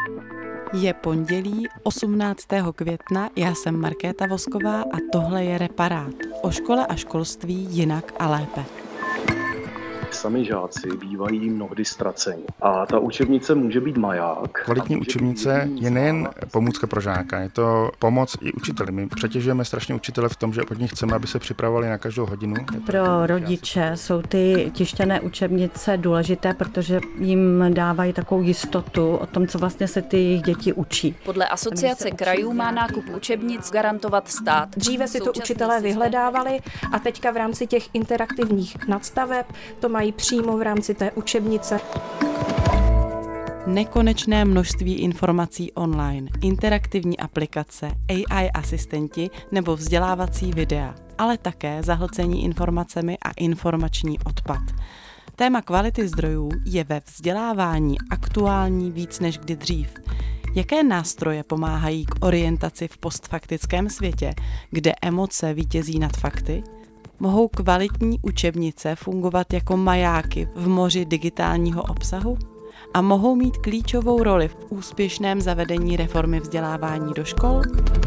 Je pondělí 18. května, já jsem Markéta Vosková a tohle je Reparát. O škole a školství jinak a lépe. Sami žáci bývají mnohdy ztraceni a ta učebnice může být maják. Kvalitní učebnice je nejen pomůcka pro žáka, je to pomoc i učiteli. My přetěžujeme strašně učitele v tom, že od nich chceme, aby se připravovali na každou hodinu. Pro rodiče jsou ty tištěné učebnice důležité, protože jim dávají takovou jistotu o tom, co vlastně se ty jejich děti učí. Podle Asociace krajů má nákup učebnic garantovat stát. Dříve si to učitelé vyhledávali a teďka v rámci těch interaktivních nadstaveb to mají přímo v rámci té učebnice. Nekonečné množství informací online, interaktivní aplikace, AI asistenti nebo vzdělávací videa, ale také zahlcení informacemi a informační odpad. Téma kvality zdrojů je ve vzdělávání aktuální víc než kdy dřív. Jaké nástroje pomáhají k orientaci v postfaktickém světě, kde emoce vítězí nad fakty? Mohou kvalitní učebnice fungovat jako majáky v moři digitálního obsahu? A mohou mít klíčovou roli v úspěšném zavedení reformy vzdělávání do škol?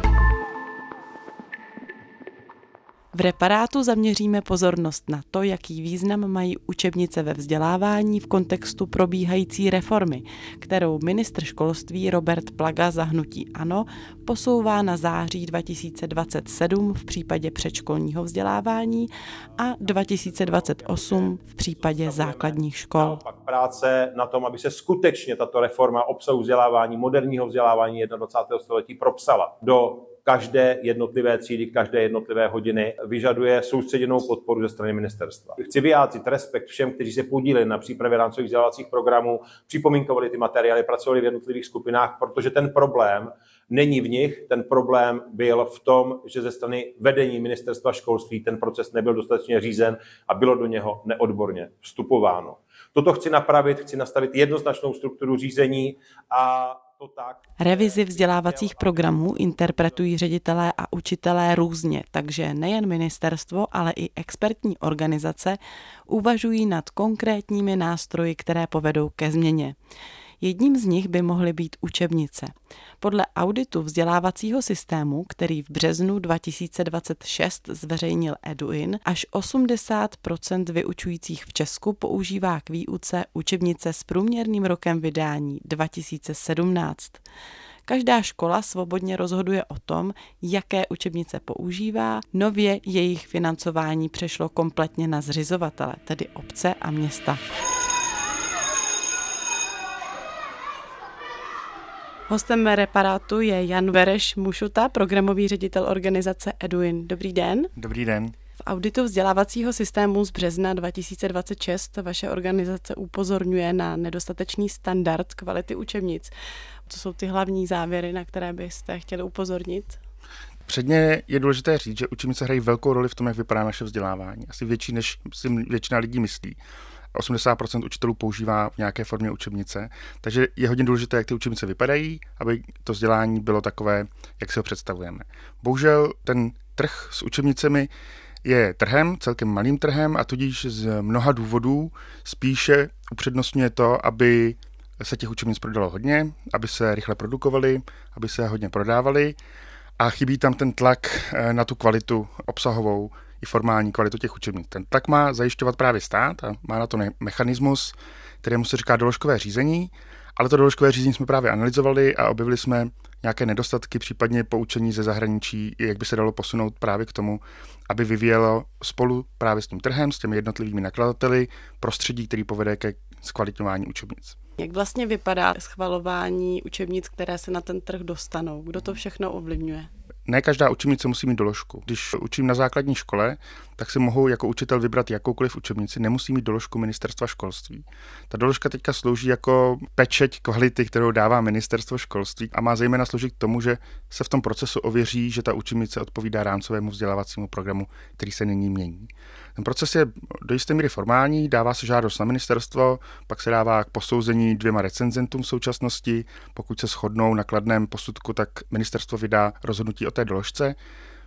V Reparátu zaměříme pozornost na to, jaký význam mají učebnice ve vzdělávání v kontextu probíhající reformy, kterou ministr školství Robert Plaga za hnutí ANO posouvá na září 2027 v případě předškolního vzdělávání a 2028 v případě základních škol. Pak práce na tom, aby se skutečně tato reforma obsahu vzdělávání, moderního vzdělávání 21. století propsala do každé jednotlivé třídy, každé jednotlivé hodiny, vyžaduje soustředěnou podporu ze strany ministerstva. Chci vyjádřit respekt všem, kteří se podíleli na přípravě rámcových vzdělávacích programů, připomínkovali ty materiály, pracovali v jednotlivých skupinách, protože ten problém není v nich, ten problém byl v tom, že ze strany vedení ministerstva školství ten proces nebyl dostatečně řízen a bylo do něho neodborně vstupováno. Toto chci napravit, chci nastavit jednoznačnou strukturu řízení a revizi vzdělávacích programů interpretují ředitelé a učitelé různě, takže nejen ministerstvo, ale i expertní organizace uvažují nad konkrétními nástroji, které povedou ke změně. Jedním z nich by mohly být učebnice. Podle auditu vzdělávacího systému, který v březnu 2026 zveřejnil EduIn, až 80% vyučujících v Česku používá k výuce učebnice s průměrným rokem vydání 2017. Každá škola svobodně rozhoduje o tom, jaké učebnice používá. Nově jejich financování přešlo kompletně na zřizovatele, tedy obce a města. Hostem Reparátu je Jan Vereš Mušuta, programový ředitel organizace EduIn. Dobrý den. Dobrý den. V auditu vzdělávacího systému z března 2026 vaše organizace upozorňuje na nedostatečný standard kvality učebnic. Co jsou ty hlavní závěry, na které byste chtěli upozornit? Předně je důležité říct, že učebnice hrají velkou roli v tom, jak vypadá naše vzdělávání. Asi větší, než si většina lidí myslí. 80% učitelů používá v nějaké formě učebnice, takže je hodně důležité, jak ty učebnice vypadají, aby to vzdělání bylo takové, jak si ho představujeme. Bohužel ten trh s učebnicemi je trhem, celkem malým trhem a tudíž z mnoha důvodů spíše upřednostňuje to, aby se těch učebnic prodalo hodně, aby se rychle produkovaly, aby se hodně prodávaly a chybí tam ten tlak na tu kvalitu obsahovou i formální kvalitu těch učebnic. Ten tlak má zajišťovat právě stát a má na to mechanismus, kterému se říká doložkové řízení, ale to doložkové řízení jsme právě analyzovali a objevili jsme nějaké nedostatky, případně poučení ze zahraničí, jak by se dalo posunout právě k tomu, aby vyvíjelo spolu právě s tím trhem, s těmi jednotlivými nakladateli prostředí, který povede ke zkvalitňování učebnic. Jak vlastně vypadá schvalování učebnic, které se na ten trh dostanou? Kdo to všechno ovlivňuje? Ne každá učebnice musí mít doložku. Když učím na základní škole, tak si mohu jako učitel vybrat jakoukoliv učebnici, nemusí mít doložku ministerstva školství. Ta doložka teďka slouží jako pečeť kvality, kterou dává ministerstvo školství a má zejména sloužit k tomu, že se v tom procesu ověří, že ta učebnice odpovídá rámcovému vzdělávacímu programu, který se nyní mění. Ten proces je do jisté míry formální, dává se žádost na ministerstvo, pak se dává k posouzení 2 recenzentům v současnosti. Pokud se shodnou na kladném posudku, tak ministerstvo vydá rozhodnutí o té doložce.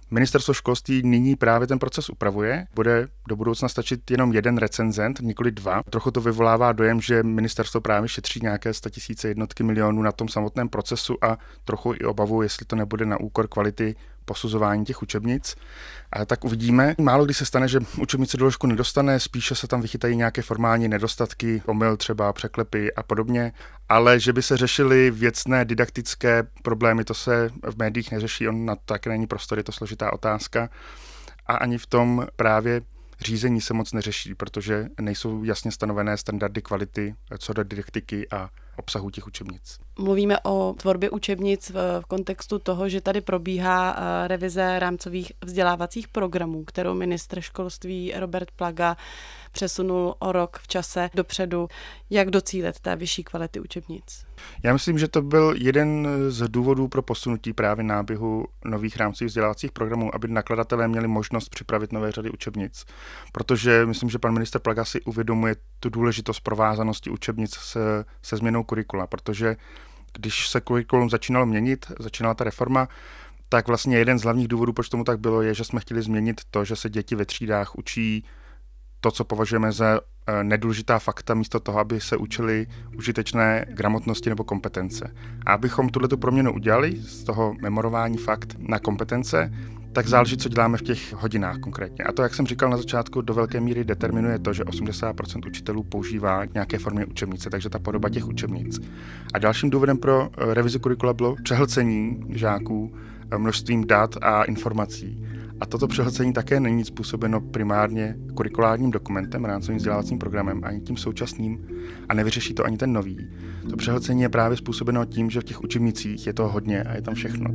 Ministerstvo školství nyní právě ten proces upravuje. Bude do budoucna stačit jenom jeden recenzent, nikoli dva. Trochu to vyvolává dojem, že ministerstvo právě šetří nějaké 100 000 jednotky milionů na tom samotném procesu a trochu i obavu, jestli to nebude na úkor kvality posuzování těch učebnic. A tak uvidíme. Málo kdy se stane, že učebnice doložku nedostane, spíše se tam vychytají nějaké formální nedostatky, omyl třeba, překlepy a podobně, ale že by se řešily věcné didaktické problémy, to se v médiích neřeší, on na to také není prostor, je to složitá otázka. A ani v tom právě řízení se moc neřeší, protože nejsou jasně stanovené standardy kvality co do didaktiky a obsahu těch učebnic. Mluvíme o tvorbě učebnic v kontextu toho, že tady probíhá revize rámcových vzdělávacích programů, kterou ministr školství Robert Plaga přesunul o rok v čase dopředu. Jak docílit té vyšší kvality učebnic? Já myslím, že to byl jeden z důvodů pro posunutí právě náběhu nových rámcových vzdělávacích programů, aby nakladatelé měli možnost připravit nové řady učebnic. Protože myslím, že pan ministr Plaga si uvědomuje tu důležitost provázanosti učebnic se změnou kurikula, protože když se kurikulum začínalo měnit, začínala ta reforma, tak vlastně jeden z hlavních důvodů, proč tomu tak bylo, je, že jsme chtěli změnit to, že se děti ve třídách učí to, co považujeme za nedůležitá fakta, místo toho, aby se učili užitečné gramotnosti nebo kompetence. A abychom tuhletu proměnu udělali z toho memorování fakt na kompetence, tak záleží, co děláme v těch hodinách konkrétně. A to, jak jsem říkal na začátku, do velké míry determinuje to, že 80% učitelů používá nějaké formy učebnice, takže ta podoba těch učebnic. A dalším důvodem pro revizi kurikula bylo přehlcení žáků množstvím dat a informací. A toto přehlcení také není způsobeno primárně kurikulárním dokumentem, rámcovým vzdělávacím programem, ani tím současným, a nevyřeší to ani ten nový. To přehlcení je právě způsobeno tím, že v těch učebnicích je to hodně a je tam všechno.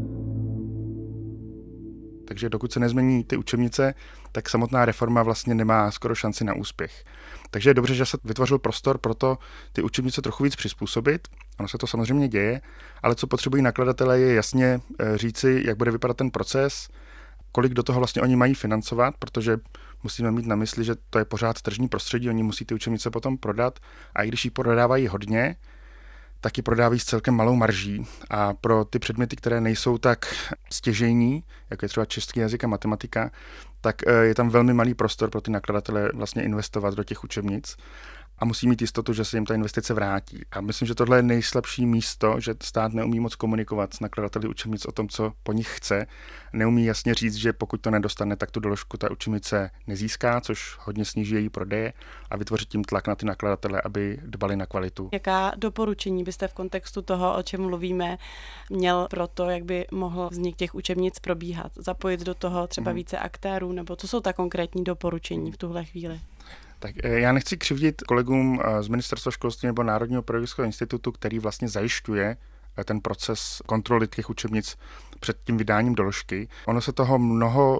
Takže dokud se nezmění ty učebnice, tak samotná reforma vlastně nemá skoro šanci na úspěch. Takže je dobře, že se vytvořil prostor pro to ty učebnice trochu víc přizpůsobit. Ono se to samozřejmě děje, ale co potřebují nakladatelé je jasně říci, jak bude vypadat ten proces, kolik do toho vlastně oni mají financovat, protože musíme mít na mysli, že to je pořád tržní prostředí, oni musí ty učebnice potom prodat a i když ji prodávají hodně, tak ji prodávají s celkem malou marží a pro ty předměty, které nejsou tak stěžejní, jako je třeba český jazyk a matematika, tak je tam velmi malý prostor pro ty nakladatele vlastně investovat do těch učebnic a musí mít jistotu, že se jim ta investice vrátí. A myslím, že tohle je nejslabší místo, že stát neumí moc komunikovat s nakladateli učebnic o tom, co po nich chce. Neumí jasně říct, že pokud to nedostane, tak tu doložku ta učebnice nezíská, což hodně sníží její prodeje a vytvořit tím tlak na ty nakladatele, aby dbali na kvalitu. Jaká doporučení byste v kontextu toho, o čem mluvíme, měl pro to, jak by mohl vznik těch učebnic probíhat? Zapojit do toho třeba více aktérů, nebo co jsou ta konkrétní doporučení v tuhle chvíli? Tak já nechci křivdit kolegům z Ministerstva školství nebo Národního pedagogického institutu, který vlastně zajišťuje ten proces kontroly těch učebnic před tím vydáním doložky. Ono se toho mnoho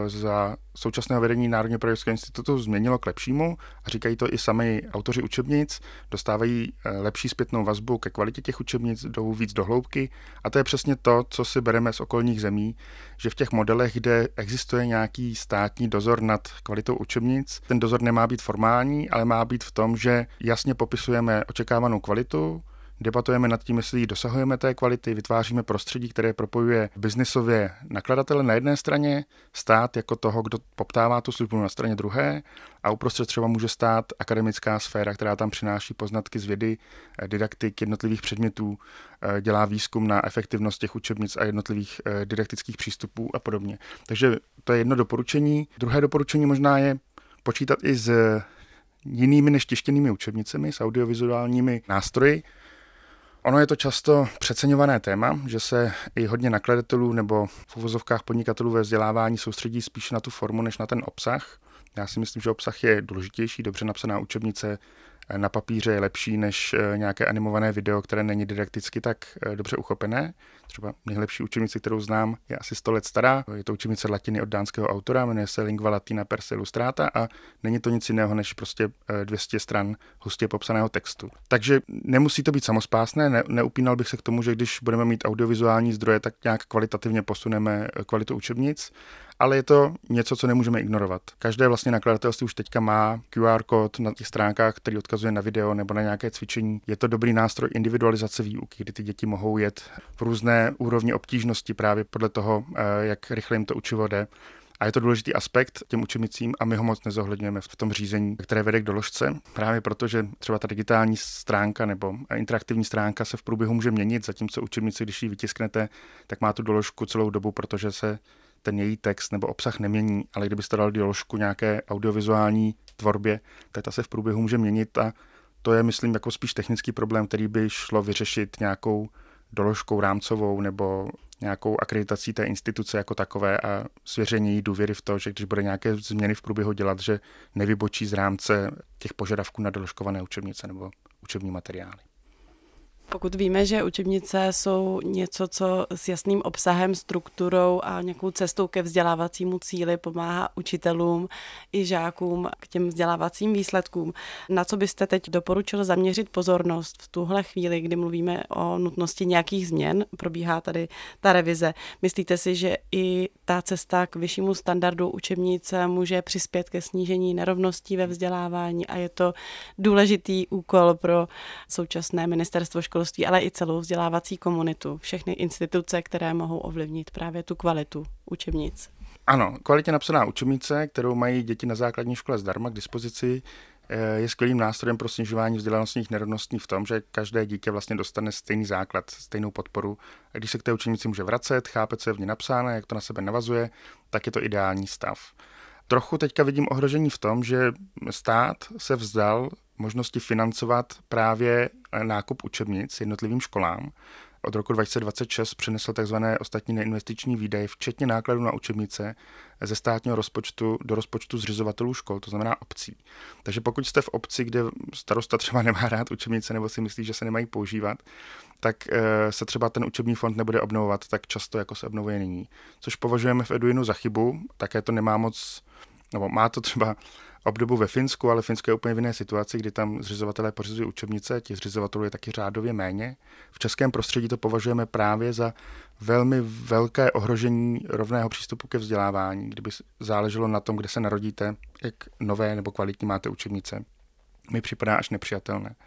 za současného vedení Národního pedagogického institutu změnilo k lepšímu a říkají to i sami autoři učebnic, dostávají lepší zpětnou vazbu ke kvalitě těch učebnic, jdou víc do hloubky a to je přesně to, co si bereme z okolních zemí, že v těch modelech, kde existuje nějaký státní dozor nad kvalitou učebnic, ten dozor nemá být formální, ale má být v tom, že jasně popisujeme očekávanou kvalitu, debatujeme nad tím, jestli dosahujeme té kvality, vytváříme prostředí, které propojuje biznisově nakladatele na jedné straně, stát jako toho, kdo poptává tu službu na straně druhé a uprostřed třeba může stát akademická sféra, která tam přináší poznatky z vědy, didaktik jednotlivých předmětů, dělá výzkum na efektivnost těch učebnic a jednotlivých didaktických přístupů a podobně. Takže to je jedno doporučení. Druhé doporučení možná je počítat i s jinými než tištěnými učebnicemi, s audiovizuálními nástroji. Ono je to často přeceňované téma, že se i hodně nakladatelů nebo v uvozovkách podnikatelů ve vzdělávání soustředí spíše na tu formu, než na ten obsah. Já si myslím, že obsah je důležitější, dobře napsaná učebnice na papíře je lepší než nějaké animované video, které není didakticky tak dobře uchopené. Třeba nejlepší učebnice, kterou znám, je asi 100 let stará. Je to učebnice latiny od dánského autora, jmenuje se Lingua Latina per se illustrata a není to nic jiného než prostě 200 stran hustě popsaného textu. Takže nemusí to být samospásné, neupínal bych se k tomu, že když budeme mít audiovizuální zdroje, tak nějak kvalitativně posuneme kvalitu učebnic, ale je to něco, co nemůžeme ignorovat. Každé vlastně nakladatelství už teďka má QR kód na těch stránkách, který odkazuje na video nebo na nějaké cvičení. Je to dobrý nástroj individualizace výuky, kdy ty děti mohou jet v různé úrovni obtížnosti právě podle toho, jak rychle jim to učivo jde. A je to důležitý aspekt těm učebnicím a my ho moc nezohledňujeme v tom řízení, které vede k doložce. Právě proto, že třeba ta digitální stránka nebo interaktivní stránka se v průběhu může měnit, zatímco učebnici, když ji vytisknete, tak má tu doložku celou dobu, protože se ten její text nebo obsah nemění, ale kdybyste dal doložku nějaké audiovizuální tvorbě, tak ta se v průběhu může měnit a to je, myslím, jako spíš technický problém, který by šlo vyřešit nějakou doložkou rámcovou nebo nějakou akreditací té instituce jako takové a svěření jí důvěry v to, že když bude nějaké změny v průběhu dělat, že nevybočí z rámce těch požadavků na doložkované učebnice nebo učební materiály. Pokud víme, že učebnice jsou něco, co s jasným obsahem, strukturou a nějakou cestou ke vzdělávacímu cíli pomáhá učitelům i žákům k těm vzdělávacím výsledkům, na co byste teď doporučil zaměřit pozornost v tuhle chvíli, kdy mluvíme o nutnosti nějakých změn, probíhá tady ta revize. Myslíte si, že i ta cesta k vyššímu standardu učebnice může přispět ke snížení nerovností ve vzdělávání a je to důležitý úkol pro současné ministerstvo školství, ale i celou vzdělávací komunitu, všechny instituce, které mohou ovlivnit právě tu kvalitu učebnic? Ano, kvalitně napsaná učebnice, kterou mají děti na základní škole zdarma k dispozici, je skvělým nástrojem pro snižování vzdělanostních nerovností v tom, že každé dítě vlastně dostane stejný základ, stejnou podporu. A když se k té učebnici může vracet, chápe, co je v ní napsáno, jak to na sebe navazuje, tak je to ideální stav. Trochu teďka vidím ohrožení v tom, že stát se vzdal možnosti financovat právě nákup učebnic jednotlivým školám. Od roku 2026 přinesl tzv. Ostatní neinvestiční výdaje, včetně nákladů na učebnice, ze státního rozpočtu do rozpočtu zřizovatelů škol, to znamená obcí. Takže pokud jste v obci, kde starosta třeba nemá rád učebnice nebo si myslí, že se nemají používat, tak se třeba ten učební fond nebude obnovovat tak často, jako se obnovuje nyní. Což považujeme v Eduinu za chybu, také to nemá moc, nebo má to třeba obdobu ve Finsku, ale Finsko je úplně v jiné situaci, kdy tam zřizovatelé pořizují učebnice, těch zřizovatelů je taky řádově méně. V českém prostředí to považujeme právě za velmi velké ohrožení rovného přístupu ke vzdělávání, kdyby záleželo na tom, kde se narodíte, jak nové nebo kvalitní máte učebnice. Mi připadá až nepřijatelné.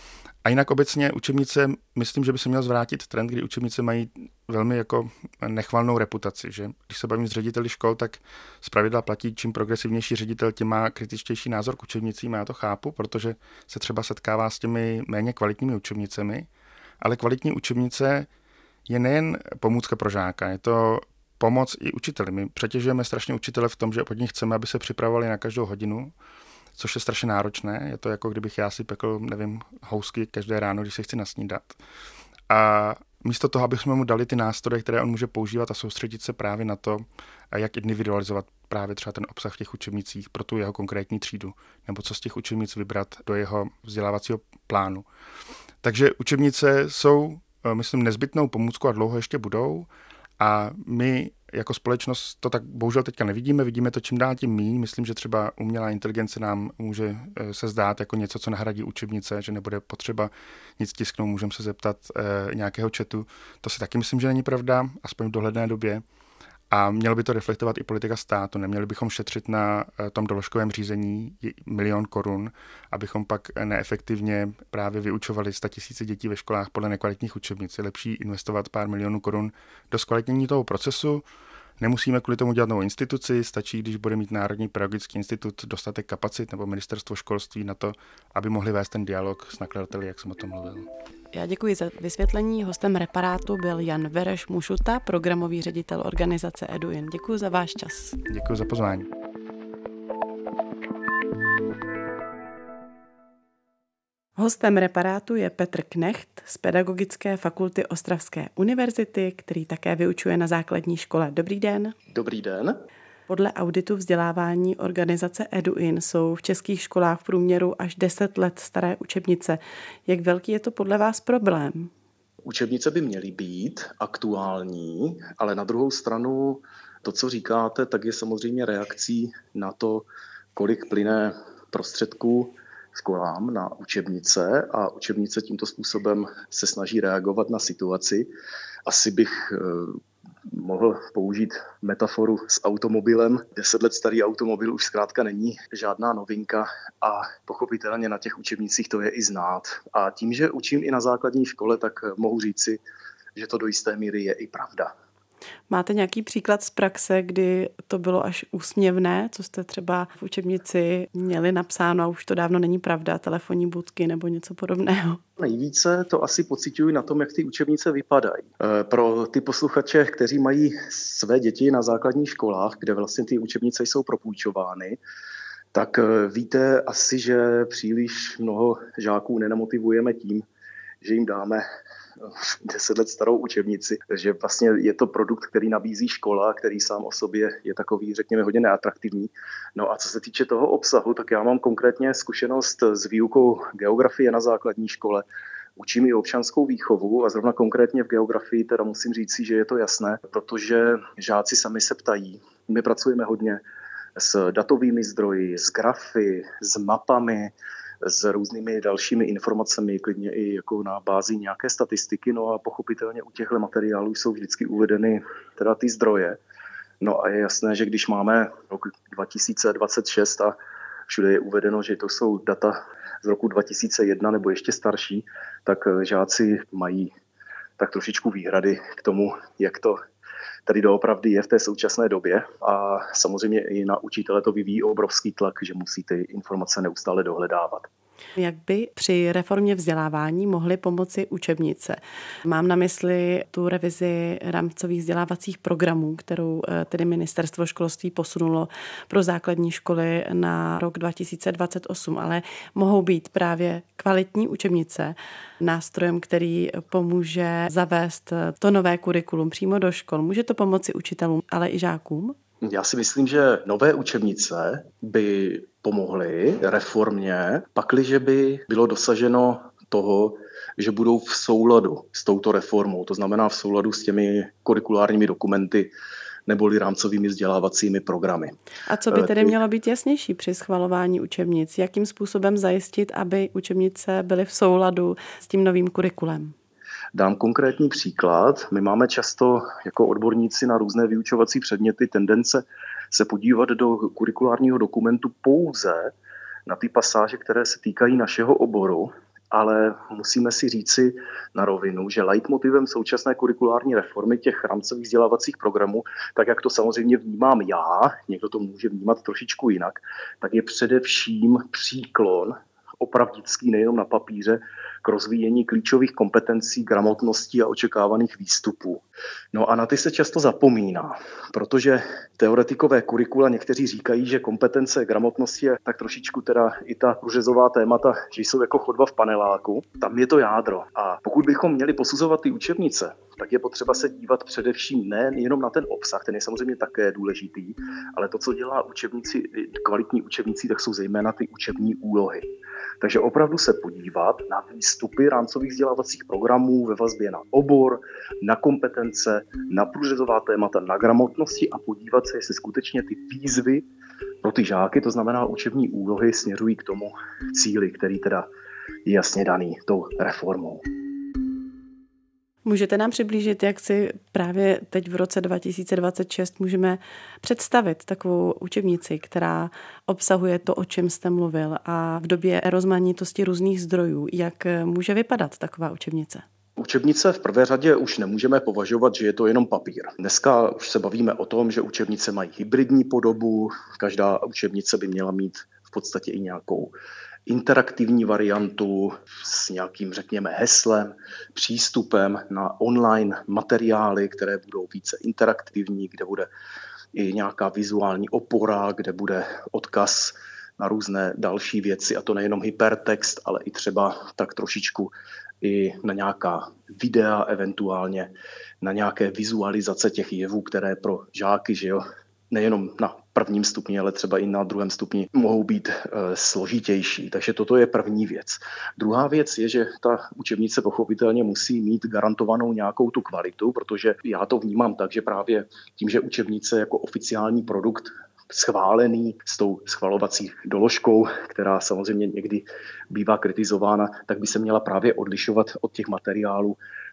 A jinak obecně učebnice, myslím, že by se měl zvrátit trend, kdy učebnice mají velmi jako nechvalnou reputaci, že když se bavím s řediteli škol, tak zpravidla platí, čím progresivnější ředitel, tím má kritičtější názor k učebnicím, a já to chápu, protože se třeba setkává s těmi méně kvalitními učebnicemi, ale kvalitní učebnice je nejen pomůcka pro žáka, je to pomoc i učiteli. My přetěžujeme strašně učitele v tom, že od nich chceme, aby se připravovali na každou hodinu, což je strašně náročné. Je to jako kdybych já si pekl, housky každé ráno, když se chci nasnídat. A místo toho, abychom mu dali ty nástroje, které on může používat a soustředit se právě na to, jak individualizovat právě třeba ten obsah v těch učebnicích pro tu jeho konkrétní třídu, nebo co z těch učebnic vybrat do jeho vzdělávacího plánu. Takže učebnice jsou, myslím, nezbytnou pomůckou a dlouho ještě budou. A my jako společnost to tak bohužel teďka nevidíme, vidíme to čím dál tím míň. Myslím, že třeba umělá inteligence nám může se zdát jako něco, co nahradí učebnice, že nebude potřeba nic tisknout, můžeme se zeptat nějakého chatu. To si taky myslím, že není pravda, aspoň v dohledné době. A mělo by to reflektovat i politika státu. Neměli bychom šetřit na tom doložkovém řízení 1 000 000 korun, abychom pak neefektivně právě vyučovali 100 000 dětí ve školách podle nekvalitních učebnic. Je lepší investovat pár milionů korun do zkvalitnění toho procesu. Nemusíme kvůli tomu dělat novou instituci, stačí, když bude mít Národní pedagogický institut dostatek kapacit nebo ministerstvo školství na to, aby mohli vést ten dialog s nakladateli, jak jsem o tom mluvil. Já děkuji za vysvětlení. Hostem Reparátu byl Jan Vereš Mušuta, programový ředitel organizace Eduin. Děkuji za váš čas. Děkuji za pozvání. Hostem Reparátu je Petr Knecht z Pedagogické fakulty Ostravské univerzity, který také vyučuje na základní škole. Dobrý den. Dobrý den. Podle auditu vzdělávání organizace Eduin jsou v českých školách v průměru až 10 let staré učebnice. Jak velký je to podle vás problém? Učebnice by měly být aktuální, ale na druhou stranu to, co říkáte, tak je samozřejmě reakcí na to, kolik plyne prostředků školám na učebnice a učebnice tímto způsobem se snaží reagovat na situaci. Asi bych mohl použít metaforu s automobilem. 10 let starý automobil už zkrátka není žádná novinka a pochopitelně na těch učebnicích to je i znát. A tím, že učím i na základní škole, tak mohu říci, že to do jisté míry je i pravda. Máte nějaký příklad z praxe, kdy to bylo až úsměvné, co jste třeba v učebnici měli napsáno a už to dávno není pravda, telefonní budky nebo něco podobného? Nejvíce to asi pociťuji na tom, jak ty učebnice vypadají. Pro ty posluchače, kteří mají své děti na základních školách, kde vlastně ty učebnice jsou propůjčovány, tak víte asi, že příliš mnoho žáků nenamotivujeme tím, že jim dáme 10 let starou učebnici, že vlastně je to produkt, který nabízí škola, který sám o sobě je takový, řekněme, hodně neatraktivní. No a co se týče toho obsahu, tak já mám konkrétně zkušenost s výukou geografie na základní škole. Učím i občanskou výchovu a zrovna konkrétně v geografii teda musím říct, že je to jasné, protože žáci sami se ptají. My pracujeme hodně s datovými zdroji, s grafy, s mapami, s různými dalšími informacemi, klidně i jako na bázi nějaké statistiky. No a pochopitelně u těchto materiálů jsou vždycky uvedeny teda ty zdroje. No a je jasné, že když máme rok 2026 a všude je uvedeno, že to jsou data z roku 2001 nebo ještě starší, tak žáci mají tak trošičku výhrady k tomu, jak to tady doopravdy je v té současné době. A samozřejmě i na učitele to vyvíjí obrovský tlak, že musí ty informace neustále dohledávat. Jak by při reformě vzdělávání mohly pomoci učebnice? Mám na mysli tu revizi rámcových vzdělávacích programů, kterou tedy Ministerstvo školství posunulo pro základní školy na rok 2028, ale mohou být právě kvalitní učebnice nástrojem, který pomůže zavést to nové kurikulum přímo do škol. Může to pomoci učitelům, ale i žákům? Já si myslím, že nové učebnice by pomohly reformě, pakliže by bylo dosaženo toho, že budou v souladu s touto reformou, to znamená v souladu s těmi kurikulárními dokumenty neboli rámcovými vzdělávacími programy. A co by tedy mělo být jasnější při schvalování učebnic? Jakým způsobem zajistit, aby učebnice byly v souladu s tím novým kurikulem? Dám konkrétní příklad. My máme často jako odborníci na různé vyučovací předměty tendence se podívat do kurikulárního dokumentu pouze na ty pasáže, které se týkají našeho oboru, ale musíme si říci na rovinu, že leitmotivem současné kurikulární reformy těch rámcových vzdělávacích programů, tak jak to samozřejmě vnímám já, někdo to může vnímat trošičku jinak, tak je především příklon opravdický nejenom na papíře k rozvíjení klíčových kompetencí, gramotností a očekávaných výstupů. No a na ty se často zapomíná, protože teoretikové kurikula někteří říkají, že kompetence, gramotnosti je tak trošičku teda i ta průřezová témata, že jsou jako chodba v paneláku. Tam je to jádro. A pokud bychom měli posuzovat ty učebnice, tak je potřeba se dívat především ne jenom na ten obsah, ten je samozřejmě také důležitý, ale to, co dělá učebnici, kvalitní učebnici, tak jsou zejména ty učební úlohy. Takže opravdu se podívat na výstupy rámcových vzdělávacích programů ve vazbě na obor, na kompetence, na průřezová témata, na gramotnosti a podívat se, jestli skutečně ty výzvy pro ty žáky, to znamená učební úlohy, směřují k tomu cíli, který teda je jasně daný tou reformou. Můžete nám přiblížit, jak si právě teď v roce 2026 můžeme představit takovou učebnici, která obsahuje to, o čem jste mluvil, a v době rozmanitosti různých zdrojů, jak může vypadat taková učebnice? Učebnice v prvé řadě už nemůžeme považovat, že je to jenom papír. Dneska už se bavíme o tom, že učebnice mají hybridní podobu, každá učebnice by měla mít v podstatě i nějakou interaktivní variantu s nějakým, řekněme, heslem, přístupem na online materiály, které budou více interaktivní, kde bude i nějaká vizuální opora, kde bude odkaz na různé další věci, a to nejenom hypertext, ale i třeba tak trošičku i na nějaká videa, eventuálně na nějaké vizualizace těch jevů, které pro žáky, že jo, nejenom na prvním stupni, ale třeba i na druhém stupni mohou být složitější. Takže toto je první věc. Druhá věc je, že ta učebnice pochopitelně musí mít garantovanou nějakou tu kvalitu, protože já to vnímám tak, že právě tím, že učebnice jako oficiální produkt schválený s tou schvalovací doložkou, která samozřejmě někdy bývá kritizována, tak by se měla právě odlišovat od těch materiálů,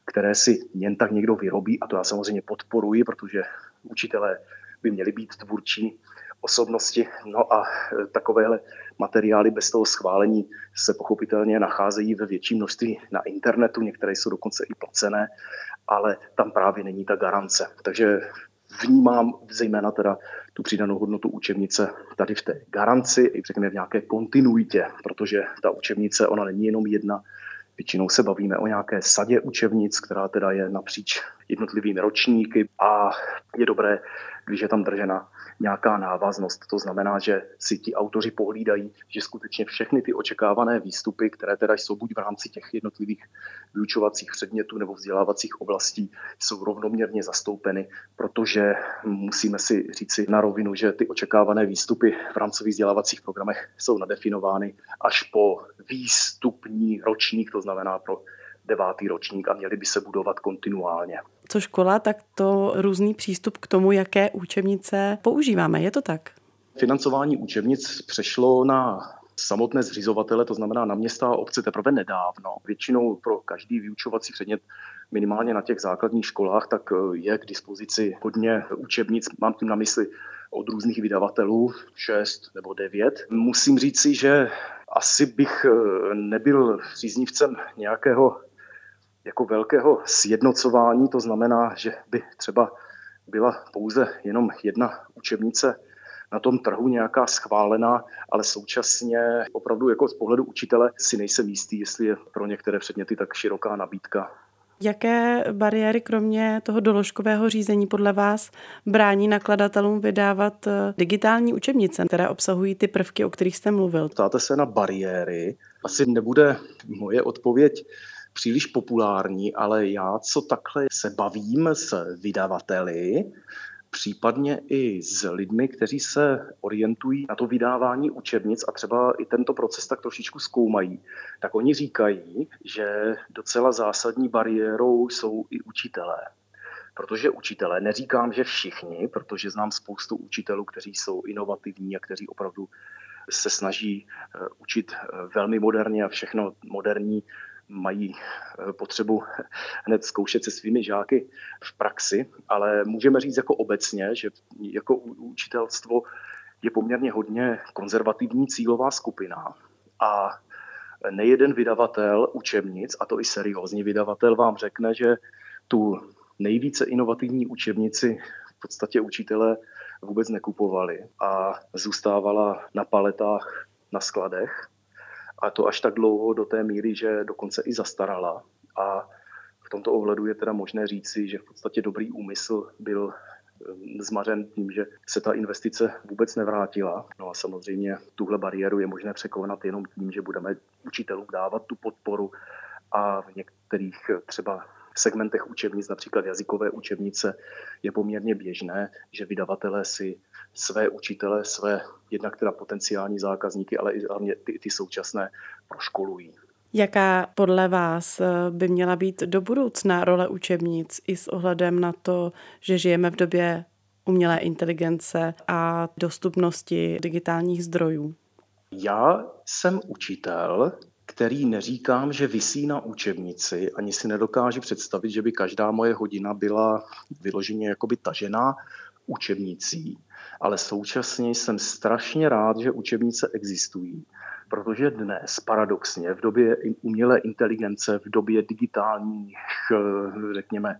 které si jen tak někdo vyrobí, a to já samozřejmě podporuji, protože učitelé by měli být tvůrčí osobnosti. No a takovéhle materiály bez toho schválení se pochopitelně nacházejí ve větším množství na internetu, některé jsou dokonce i placené, ale tam právě není ta garance. Takže vnímám zejména teda tu přidanou hodnotu učebnice tady v té garanci i řekněme v nějaké kontinuitě, protože ta učebnice, ona není jenom jedna. Většinou se bavíme o nějaké sadě učebnic, která teda je napříč jednotlivými ročníky a je dobré, když je tam držena nějaká návaznost. To znamená, že si ti autoři pohlídají, že skutečně všechny ty očekávané výstupy, které teda jsou buď v rámci těch jednotlivých vyučovacích předmětů nebo vzdělávacích oblastí, jsou rovnoměrně zastoupeny, protože musíme si říci na rovinu, že ty očekávané výstupy v rámcových vzdělávacích programech jsou nadefinovány až po výstupní ročník, to znamená pro 9. ročník a měly by se budovat kontinuálně. Co škola, tak to různý přístup k tomu, jaké učebnice používáme. Je to tak? Financování učebnic přešlo na samotné zřizovatele, to znamená na města a obce teprve nedávno. Většinou pro každý vyučovací předmět, minimálně na těch základních školách, tak je k dispozici hodně učebnic. Mám tím na mysli od různých vydavatelů, 6 nebo 9. Musím říci, že asi bych nebyl příznivcem nějakého jako velkého sjednocování, to znamená, že by třeba byla pouze jenom jedna učebnice na tom trhu nějaká schválená, ale současně opravdu jako z pohledu učitele si nejsem jistý, jestli je pro některé předměty tak široká nabídka. Jaké bariéry kromě toho doložkového řízení podle vás brání nakladatelům vydávat digitální učebnice, které obsahují ty prvky, o kterých jste mluvil? Ptáte se na bariéry. Asi nebude moje odpověď příliš populární, ale já, co takhle se bavím s vydavateli, případně i s lidmi, kteří se orientují na to vydávání učebnic a třeba i tento proces tak trošičku zkoumají, tak oni říkají, že docela zásadní bariérou jsou i učitelé. Protože učitelé, neříkám, že všichni, protože znám spoustu učitelů, kteří jsou inovativní a kteří opravdu se snaží učit velmi moderně a všechno moderní, mají potřebu hned zkoušet se svými žáky v praxi, ale můžeme říct jako obecně, že jako učitelstvo je poměrně hodně konzervativní cílová skupina a nejeden vydavatel učebnic, a to i seriózní vydavatel, vám řekne, že tu nejvíce inovativní učebnici v podstatě učitelé vůbec nekupovali a zůstávala na paletách na skladech. A to až tak dlouho do té míry, že dokonce i zastarala. A v tomto ohledu je teda možné říci, že v podstatě dobrý úmysl byl zmařen tím, že se ta investice vůbec nevrátila. No a samozřejmě tuhle bariéru je možné překonat jenom tím, že budeme učitelům dávat tu podporu a v některých třeba segmentech učebnic, například jazykové učebnice, je poměrně běžné, že vydavatelé si své učitele, své jednak teda potenciální zákazníky, ale i hlavně ty současné proškolují. Jaká podle vás by měla být do budoucna role učebnic i s ohledem na to, že žijeme v době umělé inteligence a dostupnosti digitálních zdrojů? Já jsem učitel, který neříkám, že visí na učebnici, ani si nedokážu představit, že by každá moje hodina byla vyloženě jakoby tažená učebnicí, ale současně jsem strašně rád, že učebnice existují, protože dnes paradoxně v době umělé inteligence, v době digitálních, řekněme,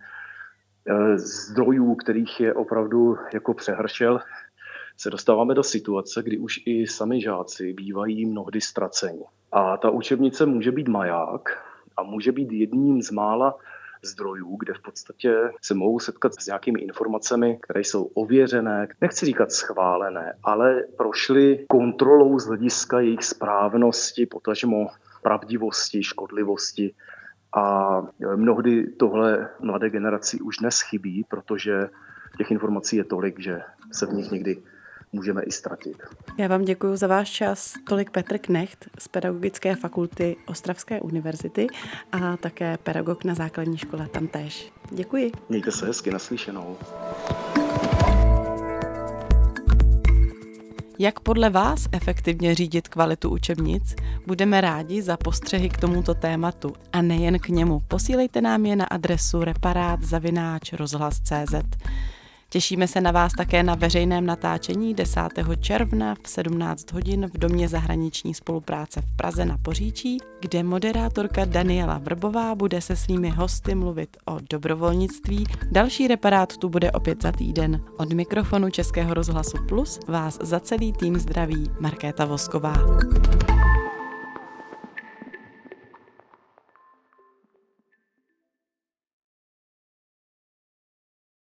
zdrojů, kterých je opravdu jako přehršel, se dostáváme do situace, kdy už i sami žáci bývají mnohdy ztraceni. A ta učebnice může být maják a může být jedním z mála zdrojů, kde v podstatě se mohou setkat s nějakými informacemi, které jsou ověřené, nechci říkat schválené, ale prošly kontrolou z hlediska jejich správnosti, potažmo pravdivosti, škodlivosti. A mnohdy tohle mladé generaci už dnes chybí, protože těch informací je tolik, že se v nich někdy můžeme i ztratit. Já vám děkuji za váš čas. Tolik Petr Knecht z Pedagogické fakulty Ostravské univerzity a také pedagog na základní škole tamtéž. Děkuji. Mějte se hezky, naslyšenou. Jak podle vás efektivně řídit kvalitu učebnic? Budeme rádi za postřehy k tomuto tématu a nejen k němu. Posílejte nám je na adresu reparát@rozhlas.cz. Těšíme se na vás také na veřejném natáčení 10. června v 17 hodin v Domě zahraniční spolupráce v Praze na Poříčí, kde moderátorka Daniela Vrbová bude se svými hosty mluvit o dobrovolnictví. Další Reparát tu bude opět za týden. Od mikrofonu Českého rozhlasu Plus vás za celý tým zdraví Markéta Vosková.